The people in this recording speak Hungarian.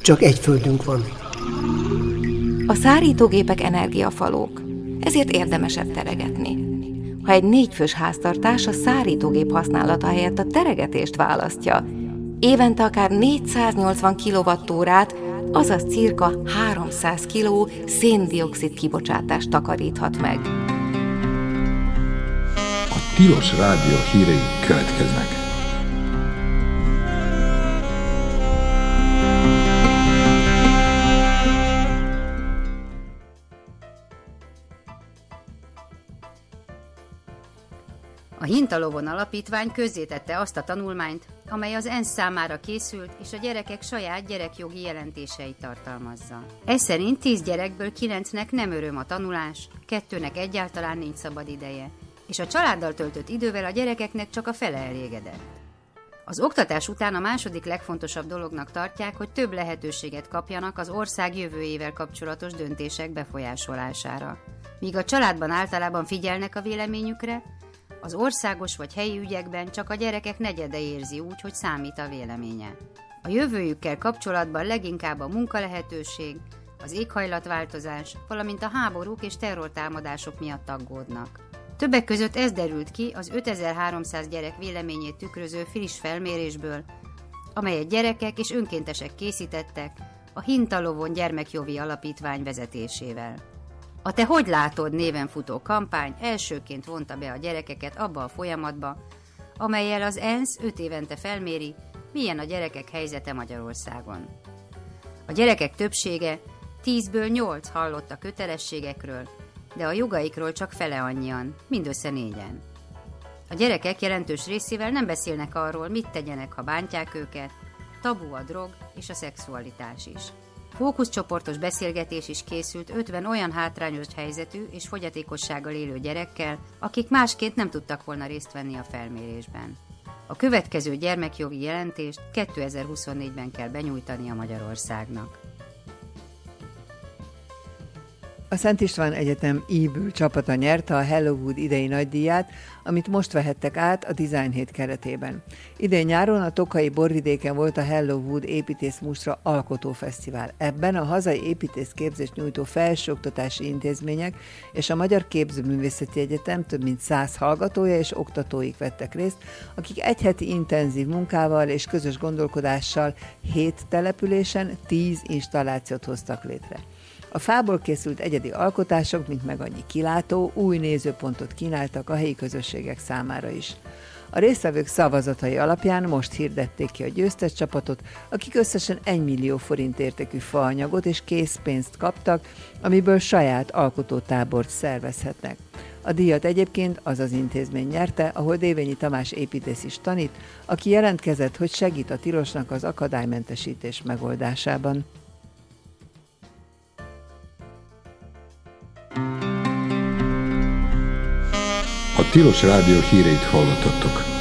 csak egy földünk van. A szárítógépek energiafalók, ezért érdemesebb teregetni. Ha egy 4 fős háztartás a szárítógép használata helyett a teregetést választja, évente akár 480 kWh-t, azaz cirka 300 kg szén-dioxid kibocsátást takaríthat meg. A Tilos Rádió hírei következnek. A Hintalovon Alapítvány közzétette azt a tanulmányt, amely az ENSZ számára készült, és a gyerekek saját gyerekjogi jelentéseit tartalmazza. Ez szerint 10 gyerekből 9-nek nem öröm a tanulás, 2-nek egyáltalán nincs szabad ideje, és a családdal töltött idővel a gyerekeknek csak a fele elégedett. Az oktatás után a második legfontosabb dolognak tartják, hogy több lehetőséget kapjanak az ország jövőjével kapcsolatos döntések befolyásolására. Míg a családban általában figyelnek a véleményükre, az országos vagy helyi ügyekben csak a gyerekek negyede érzi úgy, hogy számít a véleménye. A jövőjükkel kapcsolatban leginkább a munkalehetőség, az éghajlatváltozás, valamint a háborúk és terrortámadások miatt aggódnak. Többek között ez derült ki az 5300 gyerek véleményét tükröző friss felmérésből, amelyet gyerekek és önkéntesek készítettek a Hintalovon Gyermekjogi Alapítvány vezetésével. A Te hogy látod néven futó kampány elsőként vonta be a gyerekeket abba a folyamatba, amellyel az ENSZ 5 évente felméri, milyen a gyerekek helyzete Magyarországon. A gyerekek többsége 10-ből 8 hallott a kötelességekről, de a jogaikról csak fele annyian, mindössze 4-en. A gyerekek jelentős részével nem beszélnek arról, mit tegyenek, ha bántják őket, tabu a drog és a szexualitás is. Fókuszcsoportos beszélgetés is készült 50 olyan hátrányos helyzetű és fogyatékossággal élő gyerekkel, akik másként nem tudtak volna részt venni a felmérésben. A következő gyermekjogi jelentést 2024-ben kell benyújtani a Magyarországnak. A Szent István Egyetem e-ből csapata nyerte a Hello Wood idei nagydíját, amit most vehettek át a Design Hét keretében. Idén nyáron a tokaji Borvidéken volt a Hello Wood építészmustra alkotófesztivál. Ebben a hazai építészképzést nyújtó felsőoktatási intézmények és a Magyar Képzőművészeti Egyetem több mint 100 hallgatója és oktatóik vettek részt, akik egy heti intenzív munkával és közös gondolkodással 7 településen 10 installációt hoztak létre. A fából készült egyedi alkotások, mint meg annyi kilátó, új nézőpontot kínáltak a helyi közösségek számára is. A résztvevők szavazatai alapján most hirdették ki a győztes csapatot, akik összesen 1 millió forint értékű faanyagot és készpénzt kaptak, amiből saját alkotótábort szervezhetnek. A díjat egyébként az az intézmény nyerte, ahol Dévényi Tamás építész is tanít, aki jelentkezett, hogy segít a Tilosnak az akadálymentesítés megoldásában. A Tilos Rádió híreit hallottatok.